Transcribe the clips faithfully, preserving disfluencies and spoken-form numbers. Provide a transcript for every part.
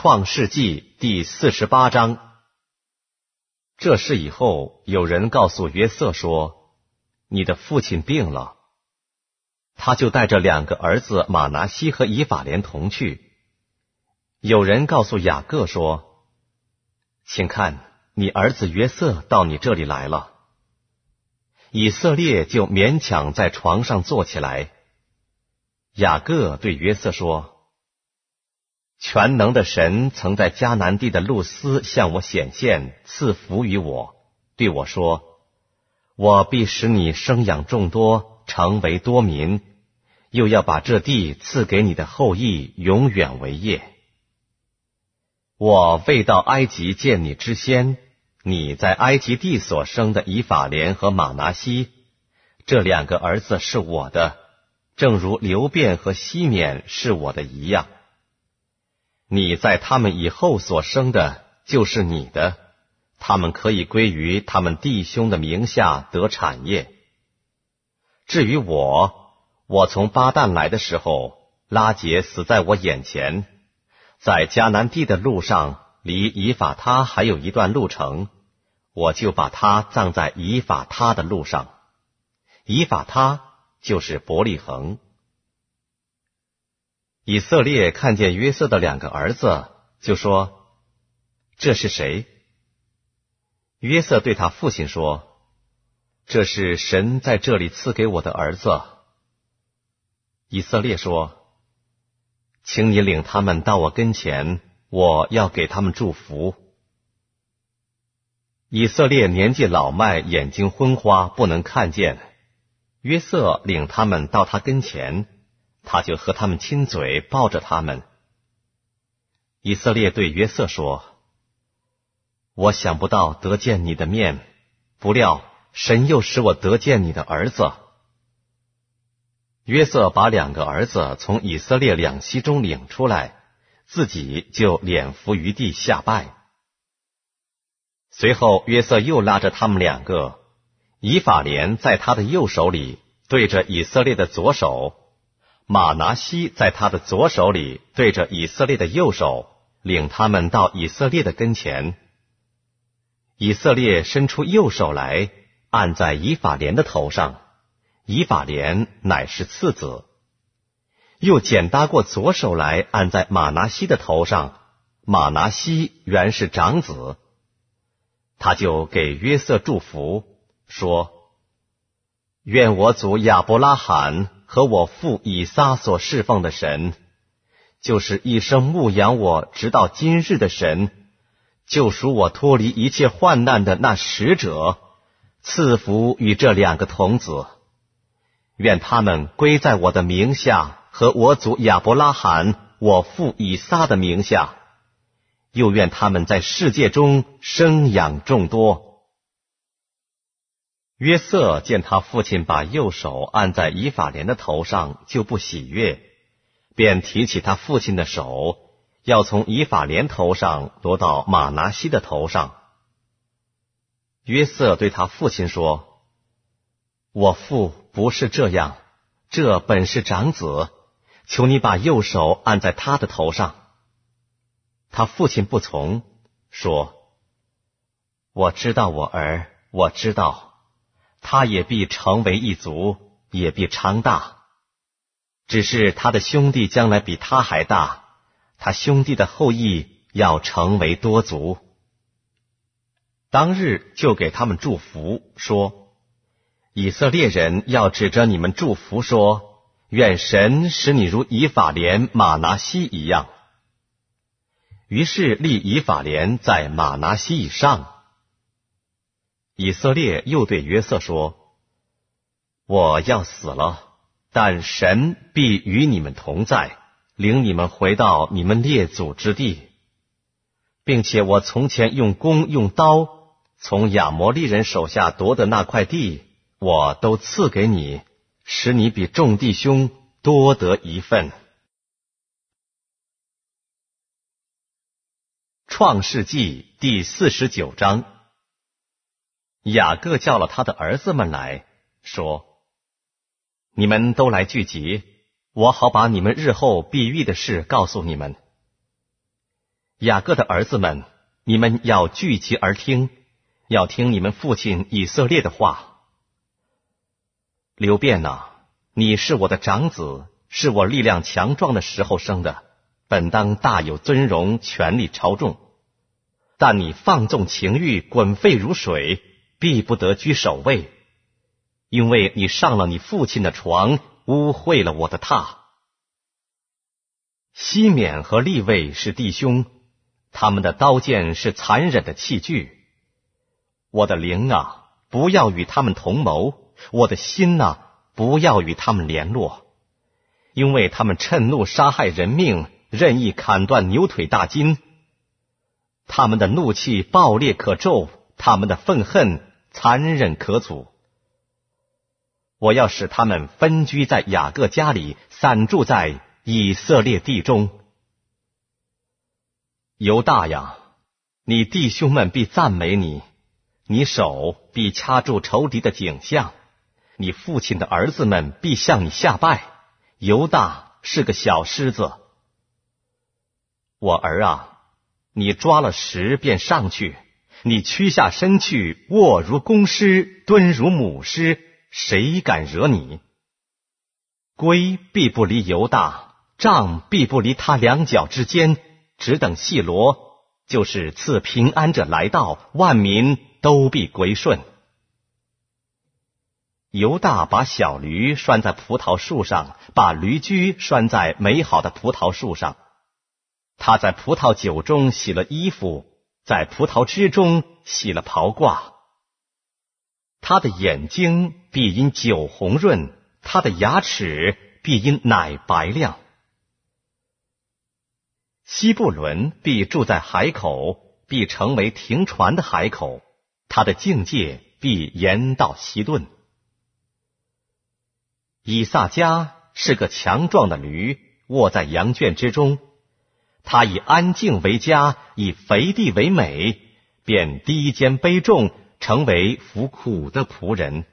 创世纪第四十八章。这事以后，有人告诉约瑟说，你的父亲病了。他就带着两个儿子马拿西和以法莲同去。有人告诉雅各说，请看，你儿子约瑟到你这里来了。以色列就勉强在床上坐起来。雅各对约瑟说，全能的神曾在迦南地的路斯向我显现，赐福于我，对我说，我必使你生养众多，成为多民，又要把这地赐给你的后裔，永远为业。我未到埃及见你之先，你在埃及地所生的以法莲和马拿西，这两个儿子是我的，正如流便和西缅是我的一样。你在他们以后所生的就是你的，他们可以归于他们弟兄的名下得产业。至于我，我从巴旦来的时候，拉结死在我眼前，在迦南地的路上，离以法他还有一段路程，我就把他葬在以法他的路上。以法他就是伯利恒。以色列看见约瑟的两个儿子，就说，这是谁？约瑟对他父亲说，这是神在这里赐给我的儿子。以色列说，请你领他们到我跟前，我要给他们祝福。以色列年纪老迈，眼睛昏花，不能看见。约瑟领他们到他跟前，他就和他们亲嘴，抱着他们。以色列对约瑟说，我想不到得见你的面，不料神又使我得见你的儿子。约瑟把两个儿子从以色列两栖中领出来，自己就脸伏于地下拜。随后约瑟又拉着他们两个，以法莲在他的右手里对着以色列的左手，马拿西在他的左手里对着以色列的右手，领他们到以色列的跟前。以色列伸出右手来，按在以法莲的头上，以法莲乃是次子；又简搭过左手来，按在马拿西的头上，马拿西原是长子。他就给约瑟祝福，说，愿我祖亚伯拉罕和我父以撒所侍奉的神，就是一生牧养我直到今日的神，救赎我脱离一切患难的那使者，赐福与这两个童子。愿他们归在我的名下和我祖亚伯拉罕、我父以撒的名下，又愿他们在世界中生养众多。约瑟见他父亲把右手按在以法莲的头上，就不喜悦，便提起他父亲的手，要从以法莲头上夺到马拿西的头上。约瑟对他父亲说，我父不是这样，这本是长子，求你把右手按在他的头上。他父亲不从，说，我知道我儿，我知道，他也必成为一族，也必昌大。只是他的兄弟将来比他还大，他兄弟的后裔要成为多族。当日就给他们祝福，说，以色列人要指着你们祝福说，愿神使你如以法莲、马拿西一样。于是立以法莲在马拿西以上。以色列又对约瑟说，我要死了，但神必与你们同在，领你们回到你们列祖之地，并且我从前用弓用刀从亚摩利人手下夺的那块地，我都赐给你，使你比众弟兄多得一份。创世纪第四十九章。雅各叫了他的儿子们来，说，你们都来聚集，我好把你们日后必遇的事告诉你们。 雅各的儿子们，你们要聚集而听，要听你们父亲以色列的话。流便啊，你是我的长子，是我力量强壮的时候生的，本当大有尊荣，权力超重。但你放纵情欲，滚沸如水，必不得居首位，因为你上了你父亲的床，污秽了我的榻。西缅和利未是弟兄，他们的刀剑是残忍的器具。我的灵啊，不要与他们同谋，我的心啊，不要与他们联络，因为他们趁怒杀害人命，任意砍断牛腿大筋。他们的怒气暴烈可咒，他们的愤恨残忍可阻。我要使他们分居在雅各家里，散住在以色列地中。犹大呀，你弟兄们必赞美你，你手必掐住仇敌的颈项，你父亲的儿子们必向你下拜。犹大是个小狮子。我儿啊，你抓了石便上去，你屈下身去，卧如公狮，蹲如母狮，谁敢惹你？龟必不离犹大，杖必不离他两脚之间，只等细罗，就是赐平安者来到，万民都必归顺。犹大把小驴拴在葡萄树上，把驴驹拴在美好的葡萄树上。他在葡萄酒中洗了衣服，在葡萄汁中洗了袍褂。他的眼睛必因酒红润，他的牙齿必因奶白亮。西布伦必住在海口，必成为停船的海口，他的境界必延到西顿。以萨迦是个强壮的驴，卧在羊圈之中。他以安静为家，以肥地为美，便低肩卑重，成为服苦的仆人。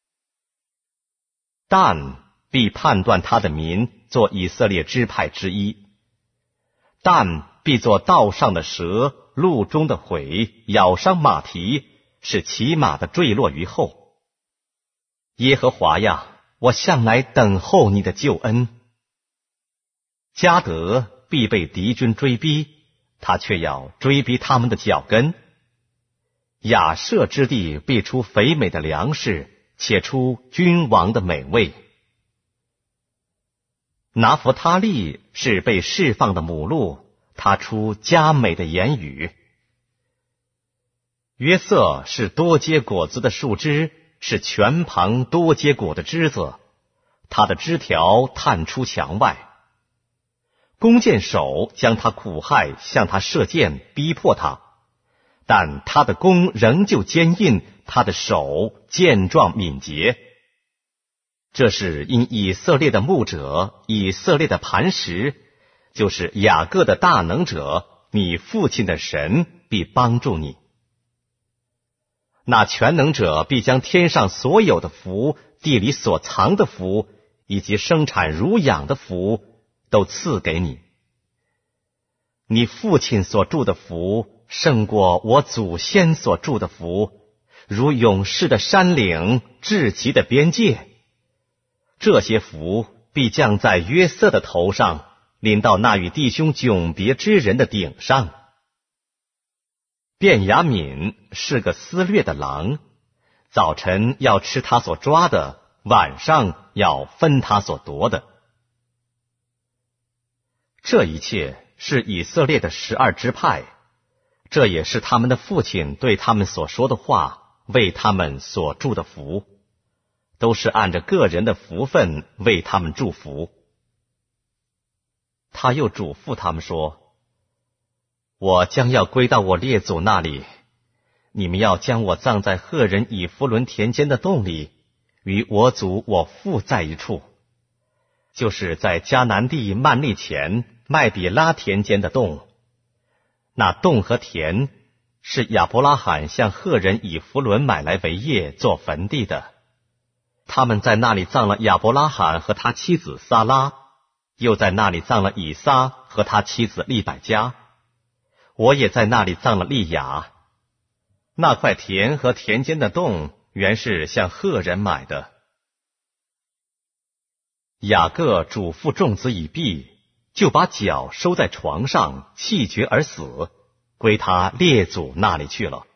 但必判断他的民，做以色列支派之一。但必做道上的蛇，路中的悔，咬伤马蹄，使骑马的坠落于后。耶和华呀，我向来等候你的救恩。迦得必被敌军追逼，他却要追逼他们的脚跟。亚设之地必出肥美的粮食，且出君王的美味。拿弗他利是被释放的母鹿，他出佳美的言语。约瑟是多结果子的树枝，是泉旁多结果的枝子，他的枝条探出墙外。弓箭手将他苦害，向他射箭，逼迫他，但他的弓仍旧坚硬，他的手健壮敏捷。这是因以色列的牧者，以色列的磐石，就是雅各的大能者，你父亲的神必帮助你。那全能者必将天上所有的福，地里所藏的福，以及生产乳养的福都赐给你。你父亲所住的福胜过我祖先所住的福，如勇士的山岭，至极的边界。这些福必降在约瑟的头上，临到那与弟兄迥别之人的顶上。便雅悯是个撕裂的狼，早晨要吃他所抓的，晚上要分他所夺的。这一切是以色列的十二支派，这也是他们的父亲对他们所说的话，为他们所祝的福，都是按着个人的福分为他们祝福。他又嘱咐他们说，我将要归到我列祖那里，你们要将我葬在赫人以弗伦田间的洞里，与我祖我父在一处，就是在迦南地曼利前麦比拉田间的洞。那洞和田是亚伯拉罕向赫人以弗伦买来为业做坟地的，他们在那里葬了亚伯拉罕和他妻子撒拉，又在那里葬了以撒和他妻子利百加。 我也在那里葬了利亚。那块田和田间的洞原是向赫人买的。雅各嘱咐众子已毕，就把脚收在床上，气绝而死，归他列祖那里去了。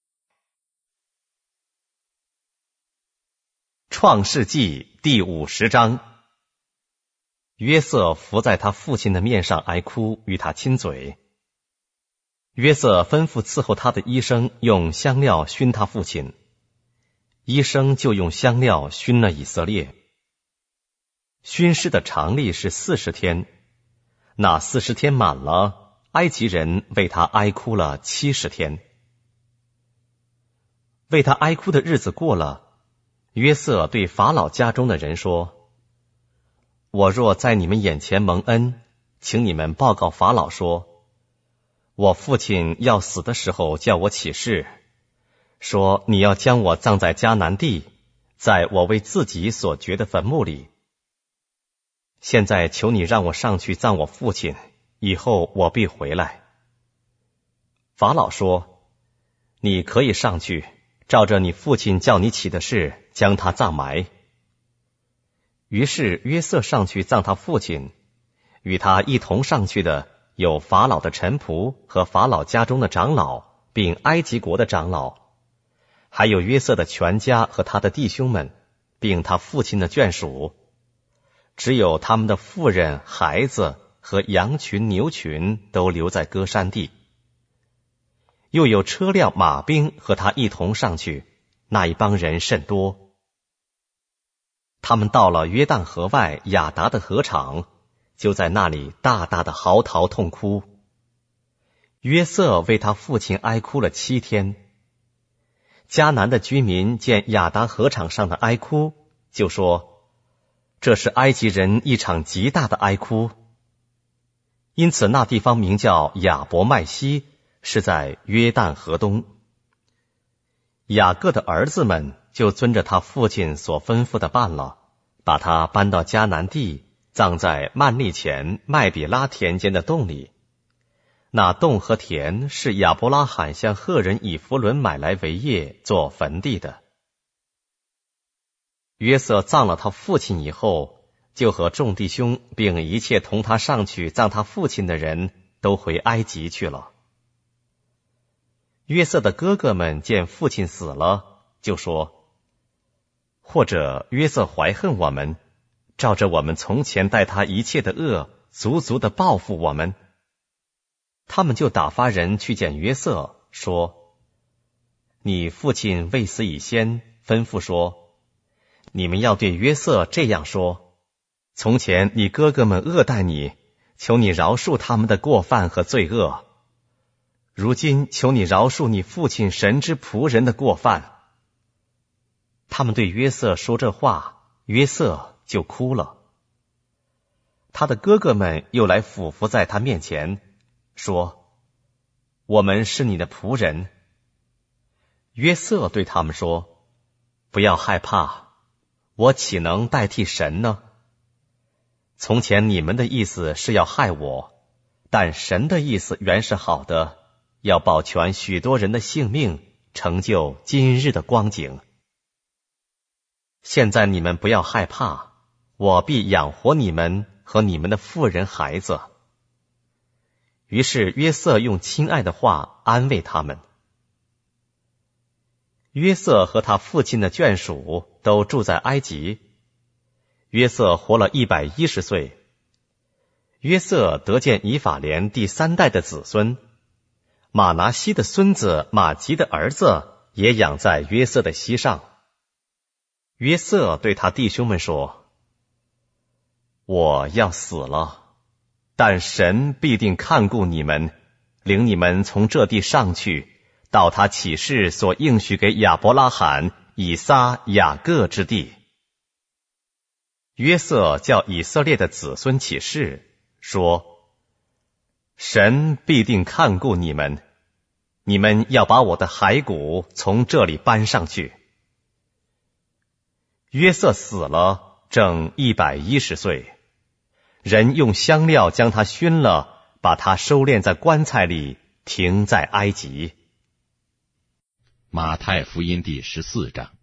创世纪第五十章。约瑟伏在他父亲的面上哀哭，与他亲嘴。约瑟吩咐伺候他的医生用香料熏他父亲，医生就用香料熏了以色列。熏尸的常例是四十天，那四十天满了，埃及人为他哀哭了七十天。为他哀哭的日子过了，约瑟对法老家中的人说：我若在你们眼前蒙恩，请你们报告法老说，我父亲要死的时候叫我起誓，说你要将我葬在迦南地，在我为自己所掘的坟墓里。现在求你让我上去葬我父亲，以后我必回来。法老说：你可以上去，照着你父亲叫你起的事，将他葬埋。于是约瑟上去葬他父亲，与他一同上去的有法老的臣仆和法老家中的长老，并埃及国的长老，还有约瑟的全家和他的弟兄们，并他父亲的眷属。只有他们的妇人、孩子和羊群、牛群都留在歌珊地。又有车辆、马兵和他一同上去，那一帮人甚多。他们到了约旦河外亚达的河场，就在那里大大的嚎啕痛哭。约瑟为他父亲哀哭了七天。迦南的居民见亚达河场上的哀哭，就说：这是埃及人一场极大的哀哭。因此那地方名叫亚伯麦西，是在约旦河东。雅各的儿子们就遵着他父亲所吩咐的办了，把他搬到迦南地，葬在曼利前麦比拉田间的洞里。那洞和田是亚伯拉罕向赫人以弗伦买来为业做坟地的。约瑟葬了他父亲以后，就和众弟兄并一切同他上去葬他父亲的人都回埃及去了。约瑟的哥哥们见父亲死了，就说：或者约瑟怀恨我们，照着我们从前待他一切的恶，足足的报复我们。他们就打发人去见约瑟，说：你父亲未死以先，吩咐说，你们要对约瑟这样说：从前你哥哥们恶待你，求你饶恕他们的过犯和罪恶。如今求你饶恕你父亲神之仆人的过犯。他们对约瑟说这话，约瑟就哭了。他的哥哥们又来俯伏在他面前，说：我们是你的仆人。约瑟对他们说：不要害怕，我岂能代替神呢？从前你们的意思是要害我，但神的意思原是好的，要保全许多人的性命，成就今日的光景。现在你们不要害怕，我必养活你们和你们的妇人孩子。于是约瑟用亲爱的话安慰他们。约瑟和他父亲的眷属都住在埃及。约瑟活了一百一十岁。约瑟得见以法莲第三代的子孙，马拿西的孙子马吉的儿子也养在约瑟的膝上。约瑟对他弟兄们说：我要死了，但神必定看顾你们，领你们从这地上去，到他起誓所应许给亚伯拉罕、以撒、雅各之地。约瑟叫以色列的子孙起誓，说：神必定看顾你们，你们要把我的骸骨从这里搬上去。约瑟死了，正一百一十岁，人用香料将他熏了，把他收敛在棺材里， 停在埃及。 马太福音第十四章。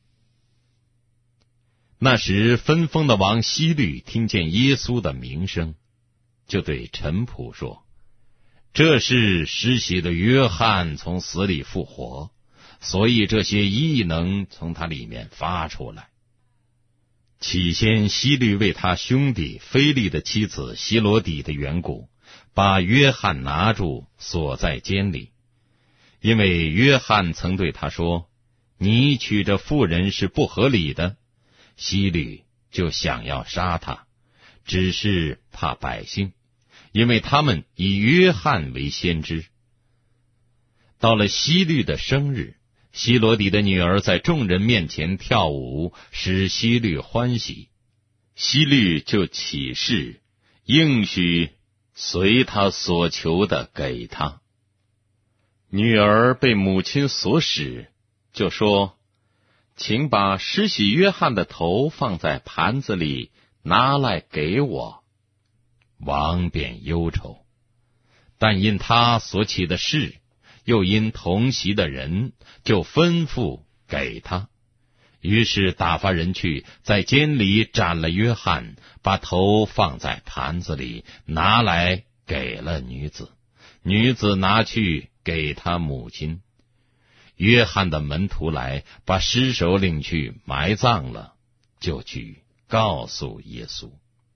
那时分封的王希律听见耶稣的名声，就对臣仆说：这是施洗的约翰从死里复活，所以这些异能从他里面发出来。起先希律为他兄弟腓力的妻子希罗底的缘故，把约翰拿住锁在监里，因为约翰曾对他说：你娶这妇人是不合理的。希律就想要杀他，只是怕百姓，因为他们以约翰为先知。到了希律的生日，希罗底的女儿在众人面前跳舞，使希律欢喜。希律就起誓，应许随他所求的给他。女儿被母亲所使，就说：请把施洗约翰的头放在盘子里，拿来给我。王便忧愁，但因他所起的事，又因同席的人，就吩咐给他。于是打发人去，在监里斩了约翰，把头放在盘子里，拿来给了女子。女子拿去给他母亲。约翰的门徒来，把尸首领去埋葬了，就去告诉耶稣。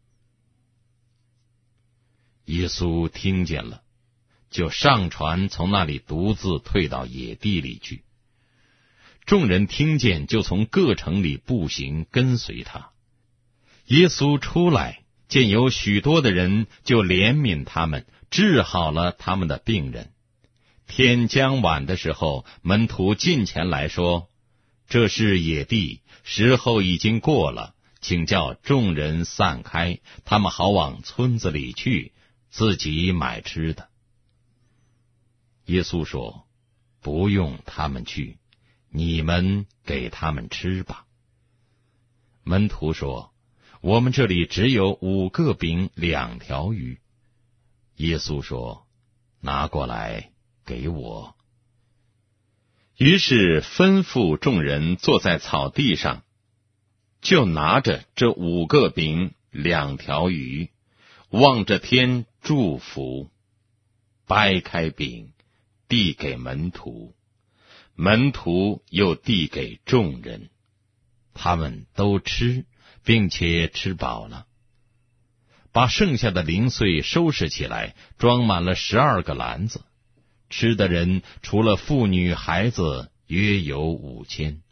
耶稣听见了，就上船，从那里独自退到野地里去。众人听见，就从各城里步行跟随他。耶稣出来，见有许多的人，就怜悯他们，治好了他们的病人。天将晚的时候，门徒近前来说：这是野地，时候已经过了，请叫众人散开，他们好往村子里去，自己买吃的。耶稣说：不用他们去，你们给他们吃吧。门徒说：我们这里只有五个饼两条鱼。耶稣说：拿过来给我。于是吩咐众人坐在草地上，就拿着这五个饼两条鱼，望着天祝福，掰开饼递给门徒，门徒又递给众人，他们都吃，并且吃饱了，把剩下的零碎收拾起来，装满了十二个篮子。吃的人除了妇女孩子约有五千。